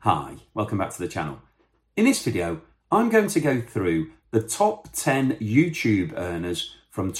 Hi, welcome back to the channel. In this video, I'm going to go through the top 10 YouTube earners from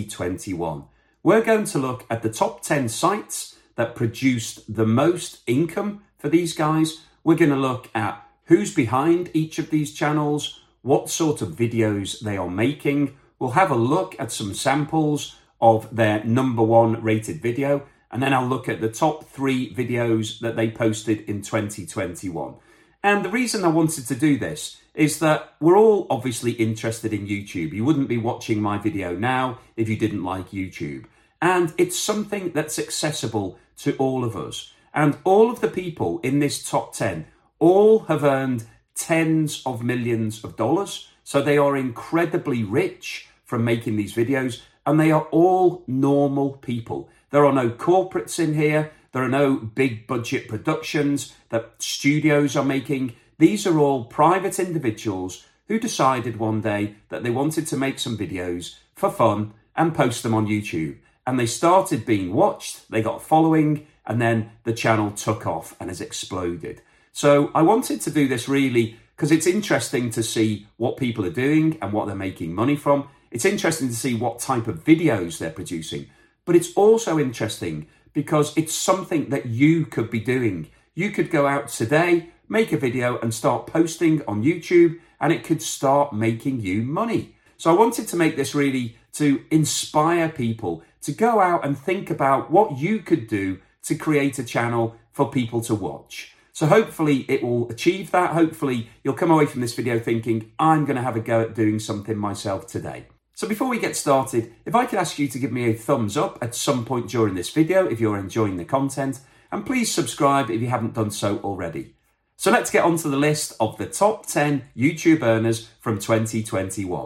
2021. We're going to look at the top 10 sites that produced the most income for these guys. We're going to look at who's behind each of these channels, what sort of videos they are making. We'll have a look at some samples of their #1 rated video, and then I'll look at the top 3 videos that they posted in 2021. And the reason I wanted to do this is that we're all obviously interested in YouTube. You wouldn't be watching my video now if you didn't like YouTube. And it's something that's accessible to all of us. And all of the people in this top 10 all have earned tens of millions of dollars. So they are incredibly rich from making these videos, and they are all normal people. There are no corporates in here. There are no big budget productions that studios are making. These are all private individuals who decided one day that they wanted to make some videos for fun and post them on YouTube. And they started being watched, they got a following, and then the channel took off and has exploded. So I wanted to do this really because it's interesting to see what people are doing and what they're making money from. It's interesting to see what type of videos they're producing. But it's also interesting because it's something that you could be doing. You could go out today, make a video and start posting on YouTube, and it could start making you money. So I wanted to make this really to inspire people to go out and think about what you could do to create a channel for people to watch. So hopefully it will achieve that. Hopefully you'll come away from this video thinking, I'm going to have a go at doing something myself today. So before we get started, if I could ask you to give me a thumbs up at some point during this video if you're enjoying the content, and please subscribe if you haven't done so already. So let's get on to the list of the top 10 YouTube earners from 2021.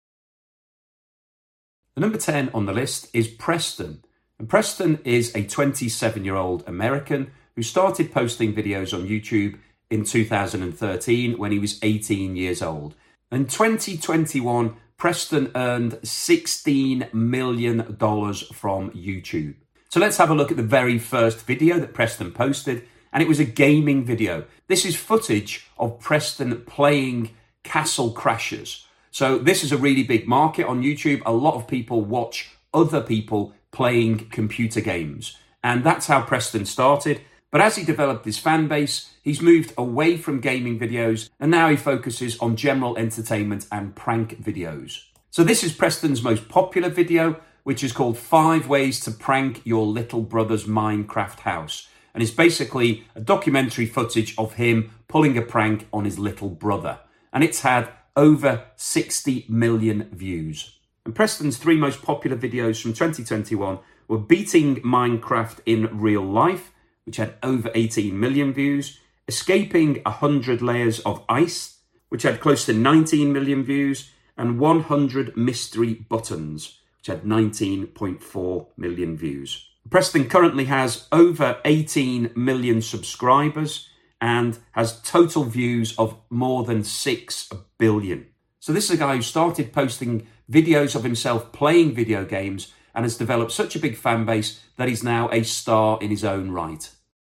The number 10 on the list is Preston. And Preston is a 27-year-old American who started posting videos on YouTube in 2013 when he was 18 years old. In 2021, Preston earned $16 million from YouTube. So let's have a look at the very first video that Preston posted, and it was a gaming video. This is footage of Preston playing Castle Crashers. So this is a really big market on YouTube. A lot of people watch other people playing computer games, and that's how Preston started. But as he developed his fan base, he's moved away from gaming videos, and now he focuses on general entertainment and prank videos. So this is Preston's most popular video, which is called 5 Ways to Prank Your Little Brother's Minecraft House. And it's basically a documentary footage of him pulling a prank on his little brother. And it's had over 60 million views. And Preston's 3 most popular videos from 2021 were Beating Minecraft in Real Life, which had over 18 million views, Escaping 100 Layers of Ice, which had close to 19 million views, and 100 Mystery Buttons, which had 19.4 million views. Preston currently has over 18 million subscribers and has total views of more than 6 billion. So this is a guy who started posting videos of himself playing video games and has developed such a big fan base that he's now a star in his own right.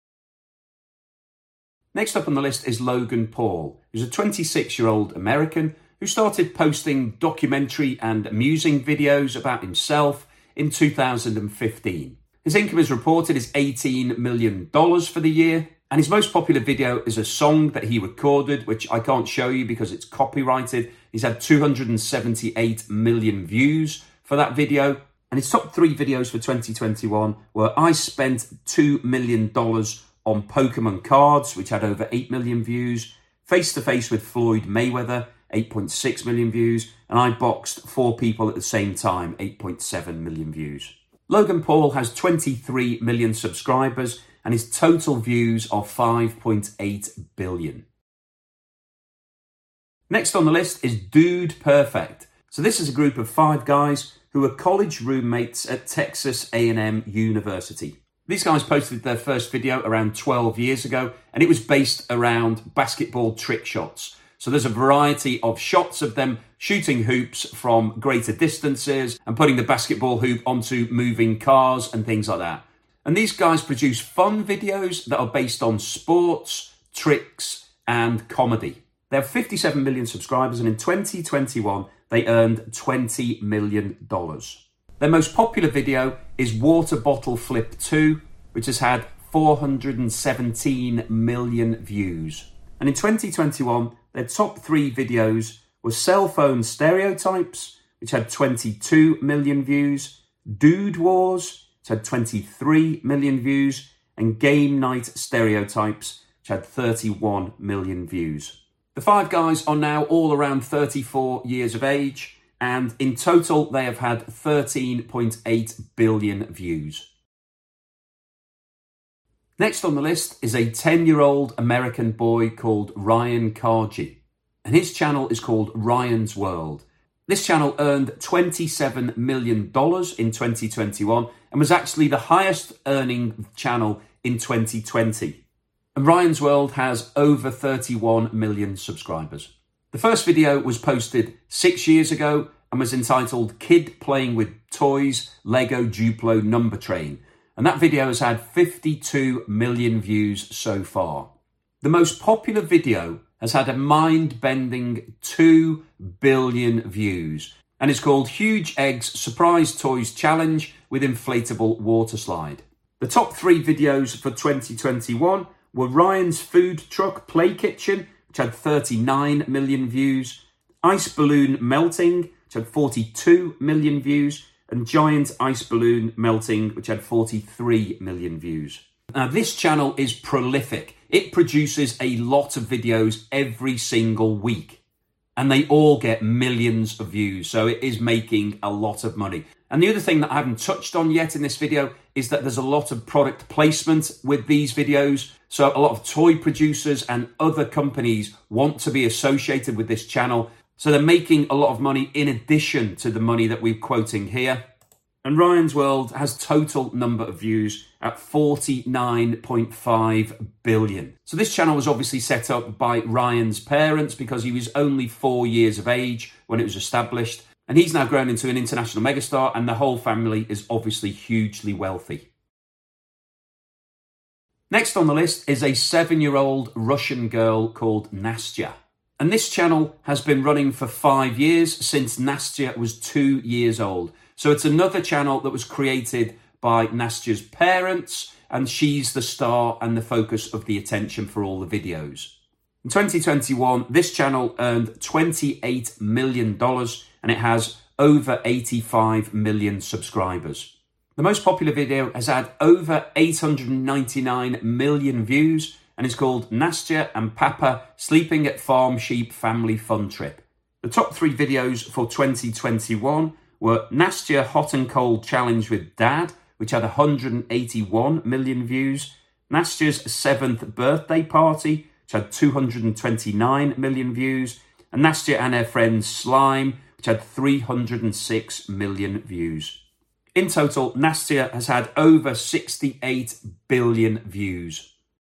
Next up on the list is Logan Paul, who's a 26-year-old American who started posting documentary and amusing videos about himself in 2015. His income as reported is $18 million for the year, and his most popular video is a song that he recorded, which I can't show you because it's copyrighted. He's had 278 million views for that video. And his top 3 videos for 2021 were I Spent $2 million on Pokemon cards, which had over 8 million views, Face to Face with Floyd Mayweather, 8.6 million views, and I Boxed 4 people at the same time, 8.7 million views. Logan Paul has 23 million subscribers, and his total views are 5.8 billion. Next on the list is Dude Perfect. So this is a group of 5 guys who are college roommates at Texas A&M University. These guys posted their first video around 12 years ago, and it was based around basketball trick shots. So there's a variety of shots of them shooting hoops from greater distances and putting the basketball hoop onto moving cars and things like that. And these guys produce fun videos that are based on sports, tricks, and comedy. They have 57 million subscribers, and in 2021, they earned $20 million. Their most popular video is Water Bottle Flip 2, which has had 417 million views. And in 2021, their top 3 videos were Cell Phone Stereotypes, which had 22 million views, Dude Wars, which had 23 million views, and Game Night Stereotypes, which had 31 million views. The 5 guys are now all around 34 years of age, and in total they have had 13.8 billion views. Next on the list is a 10-year-old American boy called Ryan Karji, and his channel is called Ryan's World. This channel earned $27 million in 2021 and was actually the highest earning channel in 2020. And Ryan's World has over 31 million subscribers. The first video was posted 6 years ago and was entitled Kid Playing with Toys Lego Duplo Number Train. And that video has had 52 million views so far. The most popular video has had a mind-bending 2 billion views and is called Huge Eggs Surprise Toys Challenge with Inflatable Water Slide. The top 3 videos for 2021 were Ryan's Food Truck Play Kitchen, which had 39 million views, Ice Balloon Melting, which had 42 million views, and Giant Ice Balloon Melting, which had 43 million views. Now, this channel is prolific. It produces a lot of videos every single week, and they all get millions of views, so it is making a lot of money. And the other thing that I haven't touched on yet in this video is that there's a lot of product placement with these videos. So a lot of toy producers and other companies want to be associated with this channel. So they're making a lot of money in addition to the money that we're quoting here. And Ryan's World has total number of views at 49.5 billion. So this channel was obviously set up by Ryan's parents because he was only 4 years of age when it was established. And he's now grown into an international megastar, and the whole family is obviously hugely wealthy. Next on the list is a 7-year-old Russian girl called Nastya. And this channel has been running for 5 years, since Nastya was 2 years old. So it's another channel that was created by Nastya's parents, and she's the star and the focus of the attention for all the videos. In 2021, this channel earned $28 million, and it has over 85 million subscribers. The most popular video has had over 899 million views and is called Nastya and Papa Sleeping at Farm Sheep Family Fun Trip. The top 3 videos for 2021 were Nastya Hot and Cold Challenge with Dad, which had 181 million views, Nastya's 7th birthday party, which had 229 million views, and Nastya and her friend Slime, which had 306 million views. In total, Nastya has had over 68 billion views.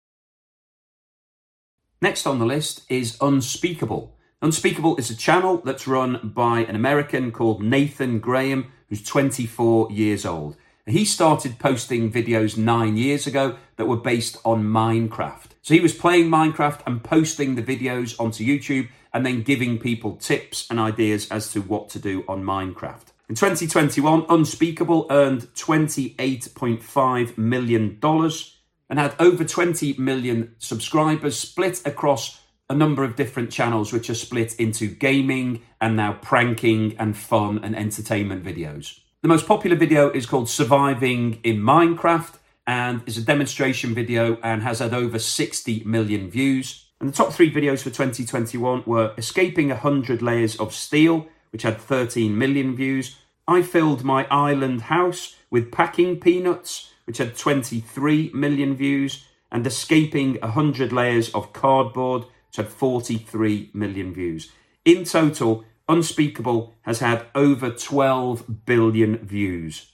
Next on the list is Unspeakable. Unspeakable is a channel that's run by an American called Nathan Graham, who's 24 years old. He started posting videos 9 years ago that were based on Minecraft. So he was playing Minecraft and posting the videos onto YouTube and then giving people tips and ideas as to what to do on Minecraft. In 2021, Unspeakable earned $28.5 million and had over 20 million subscribers split across a number of different channels, which are split into gaming and now pranking and fun and entertainment videos. The most popular video is called Surviving in Minecraft and is a demonstration video and has had over 60 million views. And the top 3 videos for 2021 were Escaping 100 Layers of Steel, which had 13 million views, I Filled My Island House with Packing Peanuts, which had 23 million views, and Escaping 100 Layers of Cardboard, which had 43 million views. In total, Unspeakable has had over 12 billion views.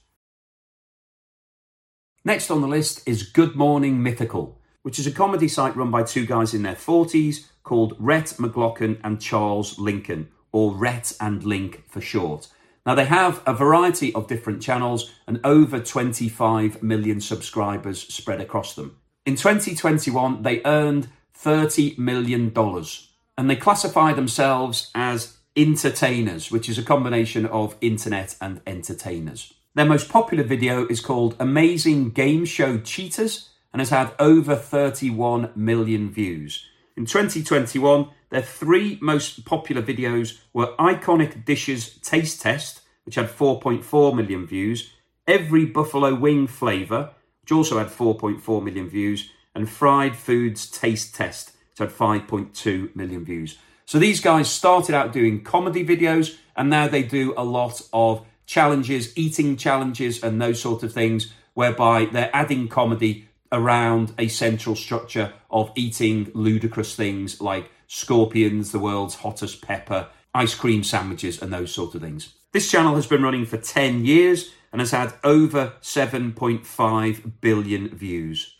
Next on the list is Good Morning Mythical, which is a comedy site run by 2 guys in their 40s called Rhett McLaughlin and Charles Lincoln, or Rhett and Link for short. Now, they have a variety of different channels and over 25 million subscribers spread across them. In 2021, they earned $30 million. And they classify themselves as entertainers, which is a combination of internet and entertainers. Their most popular video is called Amazing Game Show Cheaters and has had over 31 million views. In 2021, their three most popular videos were Iconic Dishes Taste Test, which had 4.4 million views, Every Buffalo Wing Flavour, which also had 4.4 million views, and Fried Foods Taste Test, which had 5.2 million views. So these guys started out doing comedy videos, and now they do a lot of challenges, eating challenges and those sort of things, whereby they're adding comedy around a central structure of eating ludicrous things like scorpions, the world's hottest pepper, ice cream sandwiches, and those sort of things. This channel has been running for 10 years and has had over 7.5 billion views.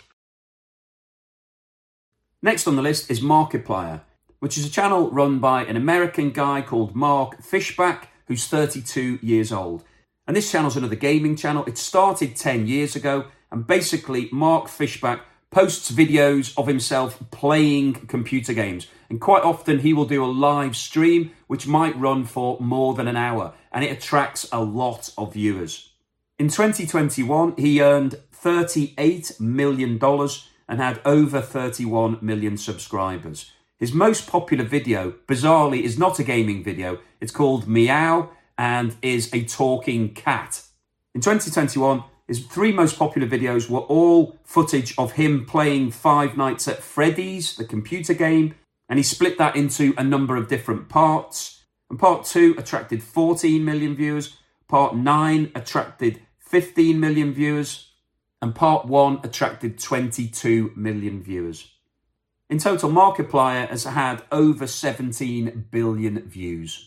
Next on the list is Markiplier, which is a channel run by an American guy called Mark Fishback, who's 32 years old. And this channel's another gaming channel. It started 10 years ago, and basically Mark Fishback posts videos of himself playing computer games. And quite often he will do a live stream, which might run for more than an hour, and it attracts a lot of viewers. In 2021, he earned $38 million and had over 31 million subscribers. His most popular video, bizarrely, is not a gaming video. It's called Meow and is a talking cat. In 2021, his three most popular videos were all footage of him playing Five Nights at Freddy's, the computer game, and he split that into a number of different parts. And part 2 attracted 14 million viewers, part 9 attracted 15 million viewers, and part 1 attracted 22 million viewers. In total, Markiplier has had over 17 billion views.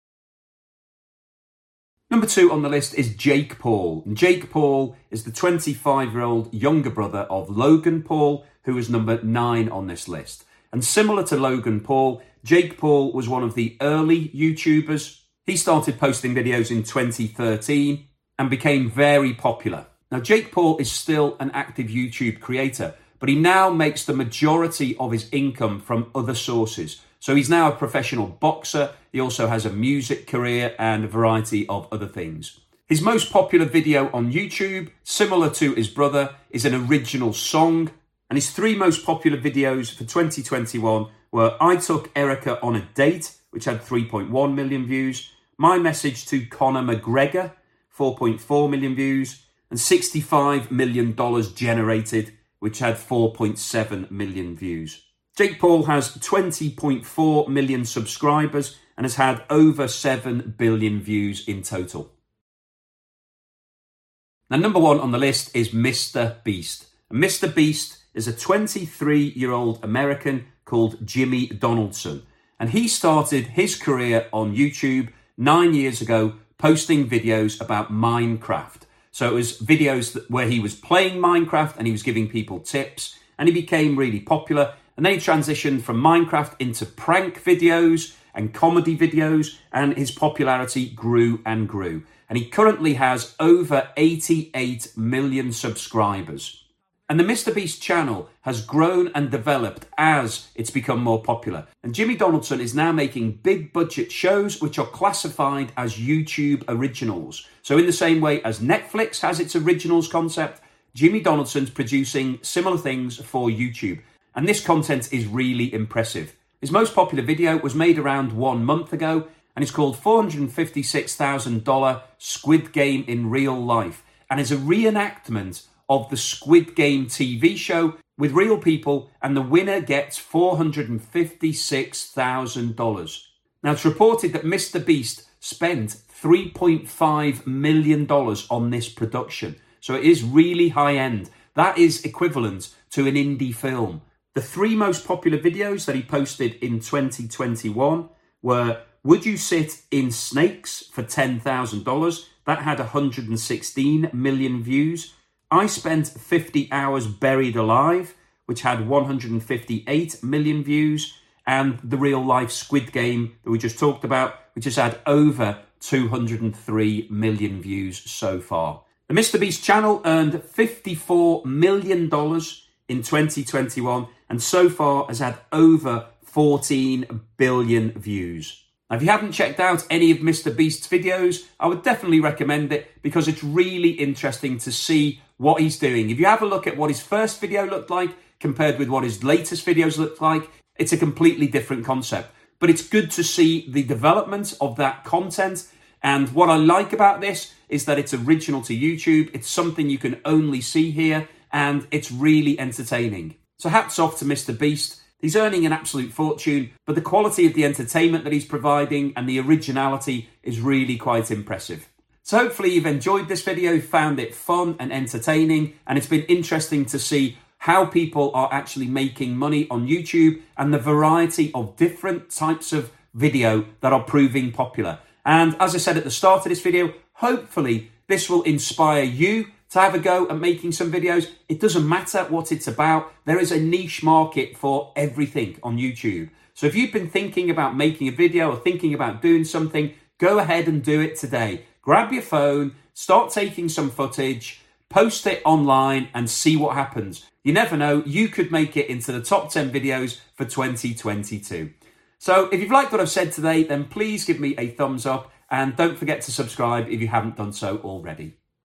Number 2 on the list is Jake Paul. And Jake Paul is the 25-year-old younger brother of Logan Paul, who is number 9 on this list. And similar to Logan Paul, Jake Paul was one of the early YouTubers. He started posting videos in 2013 and became very popular. Now, Jake Paul is still an active YouTube creator, but he now makes the majority of his income from other sources. So he's now a professional boxer. He also has a music career and a variety of other things. His most popular video on YouTube, similar to his brother, is an original song. And his three most popular videos for 2021 were I Took Erica on a Date, which had 3.1 million views, My Message to Conor McGregor, 4.4 million views, and $65 million generated, which had 4.7 million views. Jake Paul has 20.4 million subscribers and has had over 7 billion views in total. Now, number 1 on the list is Mr. Beast. And Mr. Beast is a 23-year-old American called Jimmy Donaldson. And he started his career on YouTube 9 years ago, posting videos about Minecraft. So it was videos where he was playing Minecraft and he was giving people tips, and he became really popular. And then he transitioned from Minecraft into prank videos and comedy videos, and his popularity grew and grew. And he currently has over 88 million subscribers. And the MrBeast channel has grown and developed as it's become more popular. And Jimmy Donaldson is now making big budget shows which are classified as YouTube originals. So in the same way as Netflix has its originals concept, Jimmy Donaldson's producing similar things for YouTube. And this content is really impressive. His most popular video was made around 1 month ago, and it's called $456,000 Squid Game in Real Life, and is a reenactment of the Squid Game TV show with real people, and the winner gets $456,000. Now, it's reported that MrBeast spent $3.5 million on this production, so it is really high end. That is equivalent to an indie film. The three most popular videos that he posted in 2021 were Would You Sit in Snakes for $10,000? That had 116 million views. I Spent 50 Hours Buried Alive, which had 158 million views. And the real life Squid Game that we just talked about, which has had over 203 million views so far. The MrBeast channel earned $54 million in 2021 and so far has had over 14 billion views. Now, if you haven't checked out any of Mr. Beast's videos, I would definitely recommend it because it's really interesting to see what he's doing. If you have a look at what his first video looked like compared with what his latest videos look like, it's a completely different concept. But it's good to see the development of that content. And what I like about this is that it's original to YouTube. It's something you can only see here, and it's really entertaining. So hats off to Mr. Beast. He's earning an absolute fortune, but the quality of the entertainment that he's providing and the originality is really quite impressive. So hopefully you've enjoyed this video, found it fun and entertaining, and it's been interesting to see how people are actually making money on YouTube and the variety of different types of video that are proving popular. And as I said at the start of this video, hopefully this will inspire you to have a go at making some videos. It doesn't matter what it's about. There is a niche market for everything on YouTube. So if you've been thinking about making a video or thinking about doing something, go ahead and do it today. Grab your phone, start taking some footage, post it online and see what happens. You never know, you could make it into the top 10 videos for 2022. So if you've liked what I've said today, then please give me a thumbs up and don't forget to subscribe if you haven't done so already.